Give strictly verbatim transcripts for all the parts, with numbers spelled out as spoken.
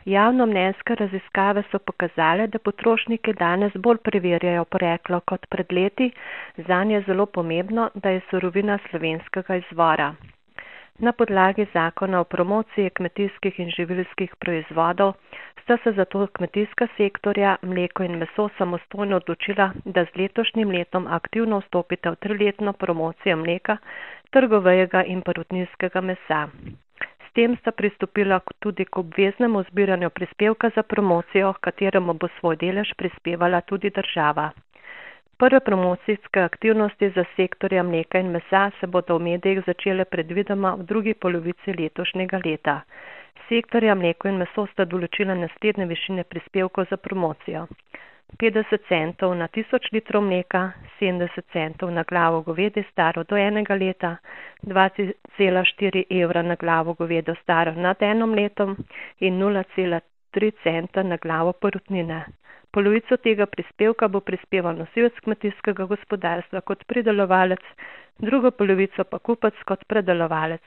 Javnomnenjske raziskave so pokazale, da potrošniki danes bolj preverjajo poreklo kot pred leti, zanje je zelo pomembno, da je surovina slovenskega izvora. Na podlagi zakona o promociji kmetijskih in živilskih proizvodov sta se zato kmetijska sektorja, mleko in meso samostojno odločila, da z letošnjim letom aktivno vstopita v triletno promocijo mleka, trgovejega in perutninskega mesa. S tem sta pristopila tudi k obveznemu zbiranju prispevka za promocijo, kateremu bo svoj delež prispevala tudi država. Prve promocijske aktivnosti za sektorja mleka in mesa se bodo v medijih začele predvidoma v drugi polovici letošnjega leta. Sektorja mleko in meso sta določila naslednje višine prispevkov za promocijo. petdeset centov na tisoč litrov mleka, sedemdeset centov na glavo govedi staro do enega leta, dva cela štiri evra na glavo govedo staro nad enim letom in nula cela tri centa na glavo perutnine. Polovico tega prispevka bo prispeval nosilec kmetijskega gospodarstva kot pridelovalec, drugo polovico pa kupec kot predelovalec,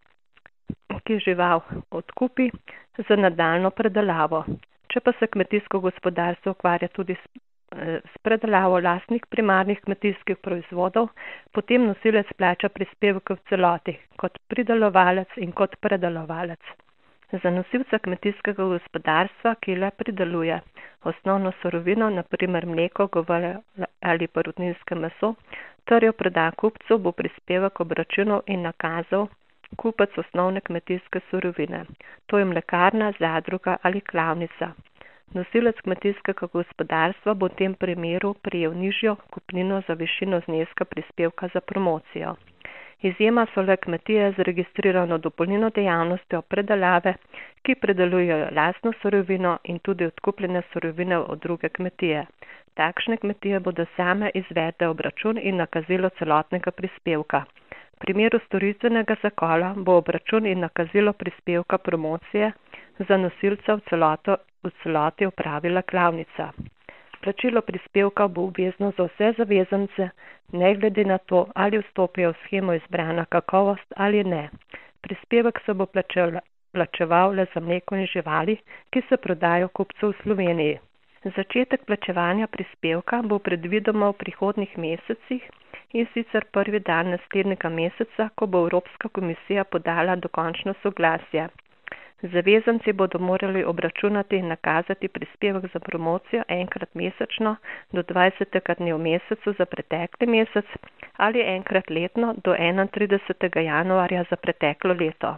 ki žival odkupi za nadaljnjo predelavo. Če pa se kmetijsko gospodarstvo ukvarja tudi s, s predelavo lastnih primarnih kmetijskih proizvodov, potem nosilec plača prispevke v celoti, kot pridelovalec in kot predelovalec. Za nosilca kmetijskega gospodarstva, ki le prideluje osnovno surovino, na primer mleko, goveje ali perutninsko meso, ter jo proda kupcu, bo prispevek obračunov in nakazal kupec osnovne kmetijske surovine. To je mlekarna, zadruga ali klavnica. Nosilec kmetijskega gospodarstva bo v tem primeru prejel nižjo kupnino za višino zneska prispevka za promocijo. Izjema so le kmetije z registrirano dopolnilno dejavnostjo predelave, ki predelujejo lastno surovino in tudi odkupljene surovine od druge kmetije. Takšne kmetije bodo same izvedle obračun in nakazilo celotnega prispevka. V primeru storitvenega zakola bo obračun in nakazilo prispevka promocije za nosilca v, celoto, v celoti opravila klavnica. Plačilo prispevka bo obvezno za vse zavezance, ne glede na to, ali vstopijo v shemo izbrana kakovost ali ne. Prispevek se bo plačeval, plačeval le za mleko in živali, ki se prodajo kupcu v Sloveniji. Začetek plačevanja prispevka bo predvidoma v prihodnjih mesecih in sicer prvi dan naslednjega meseca, ko bo Evropska komisija podala dokončno soglasje. Zavezanci bodo morali obračunati in nakazati prispevek za promocijo enkrat mesečno do dvajsetega dne v mesecu za pretekli mesec ali enkrat letno do enaintridesetega januarja za preteklo leto.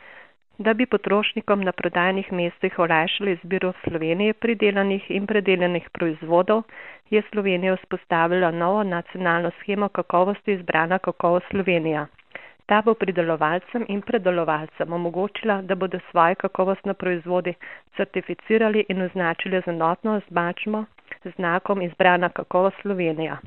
Da bi potrošnikom na prodajnih mestih olajšali izbiro v Sloveniji pridelanih in predelanih proizvodov, je Slovenija vzpostavila novo nacionalno shemo kakovosti izbrana Kakovost Slovenija. Ta bo pridelovalcem in predelovalcem omogočila, da bodo svoje kakovostne proizvode certificirali in označili z enotno označbo z znakom izbrana Kakovost Slovenija.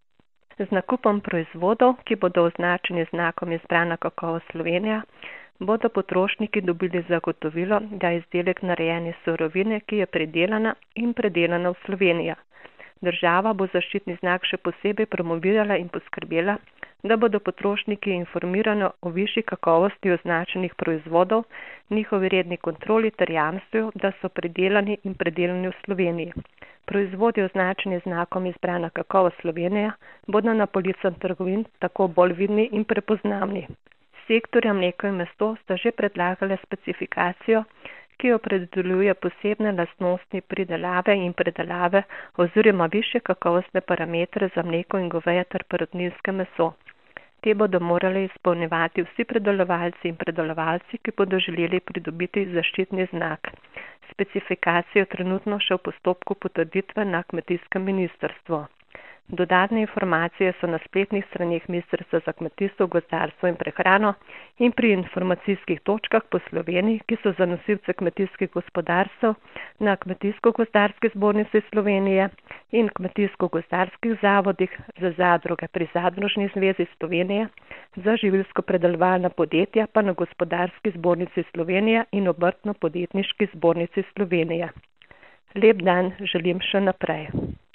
Z nakupom proizvodov, ki bodo označeni z znakom izbrana Kakovost Slovenija, bodo potrošniki dobili zagotovilo, da je izdelek narejen iz surovine, ki je pridelana in predelana v Sloveniji. Država bo zaščitni znak še posebej promovirala in poskrbela, da bodo potrošniki informirani o višji kakovosti označenih proizvodov, njihovi redni kontroli ter jamstvu, da so pridelani in predelani v Sloveniji. Proizvodi označeni znakom izbrana Kakovost Slovenija bodo na policah trgovin tako bolj vidni in prepoznavni. Sektorja mleko in meso sta že predlagale specifikacijo, ki opredeljuje posebne lastnosti pridelave in predelave oziroma višje kakovostne parametre za mleko in goveje ter perutninsko meso. Te bodo morali izpolnjevati vsi predelovalci in predelovalci, ki bodo želeli pridobiti zaščitni znak. Specifikacijo trenutno še v postopku potrditve na kmetijskem ministrstvu. Dodatne informacije so na spletnih straneh Ministrstva za kmetijstvo, gozdarstvo in prehrano in pri informacijskih točkah po Sloveniji, ki so za nosilce kmetijskih gospodarstv na Kmetijsko-gozdarski zbornici Slovenije in kmetijsko-gozdarskih zavodih, za zadruge pri Zadružni zvezi Slovenije, za živilsko-predelovalna podjetja pa na Gospodarski zbornici Slovenije in Obrtno-podjetniški zbornici Slovenije. Lep dan želim še naprej.